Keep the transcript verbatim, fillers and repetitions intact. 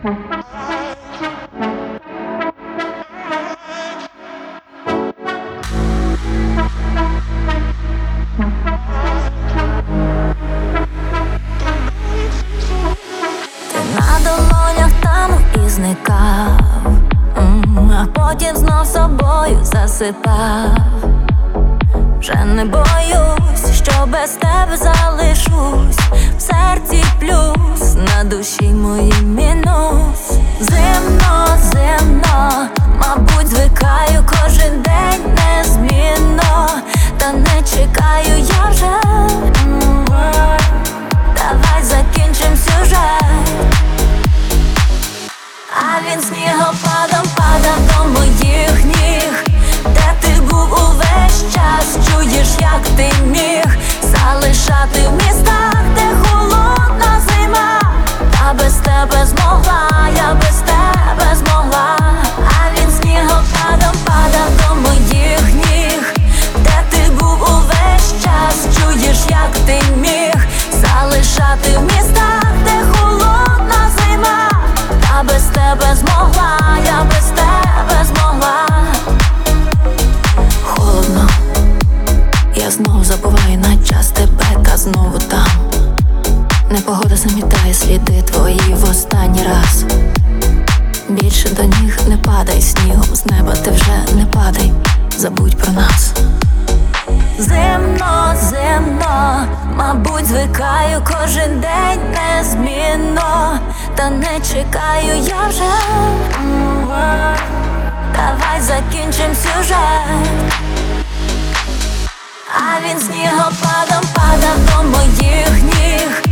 Зникав, а потім знов собою засипав. Вже не боюсь, що без тебе залишусь. В серці плюс, на душі моїй мінус. Зимно, зимно, мабуть, звикаю кожен день незмінно. Та не чекаю я вже. Давай закінчим сюжет. А він снігопадом падав до моїх ніг. Де ти був увесь час? Чуєш, як ти міг залишати в містах, де холодна зима? Та без тебе змогла, я без тебе змогла. А він снігопадом падав до моїх ніг. Де ти був увесь час? Чуєш, як ти міг залишати в містах, де холодна зима? Та без тебе змогла, я без тебе змогла. Холодно, я знову забуваю на час тебе, та знову там. Непогода замітає сліди твої в останній раз. Більше до ніг не падай снігом, з неба ти вже не падай, забудь про нас. Зимно, зимно, мабуть, звикаю кожен день незмінно. Та не чекаю я вже. Давай закінчим сюжет. А він снігопадом падав до моїх ніг.